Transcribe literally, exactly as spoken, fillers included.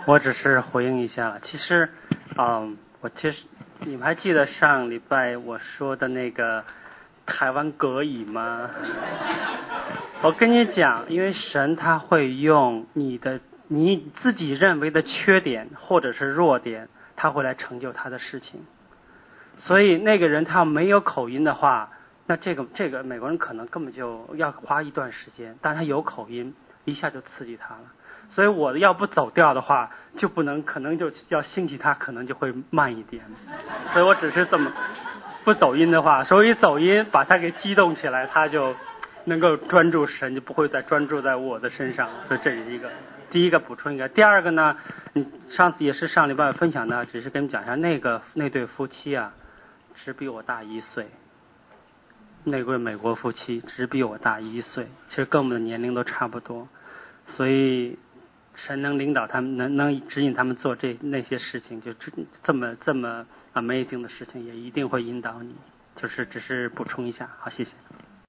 我只是回应一下了。其实，嗯，我其实你们还记得上礼拜我说的那个台湾国语吗？我跟你讲，因为神他会用你的你自己认为的缺点或者是弱点，他会来成就他的事情。所以那个人他没有口音的话，那这个这个美国人可能根本就要花一段时间，但他有口音，一下就刺激他了。所以我要不走调的话，就不能，可能就要兴起他，可能就会慢一点。所以我只是这么不走音的话，所以走音把他给激动起来，他就能够专注神，就不会再专注在我的身上。所以这是一个第一个补充一个。第二个呢，你上次也是上礼拜分享的，只是跟你讲一下那个那对夫妻啊，只比我大一岁。那位美国夫妻只比我大一岁，其实跟我们的年龄都差不多，所以神能领导他们，能能指引他们做这那些事情，就这么这么 amazing 的事情，也一定会引导你。就是只是补充一下，好，谢谢。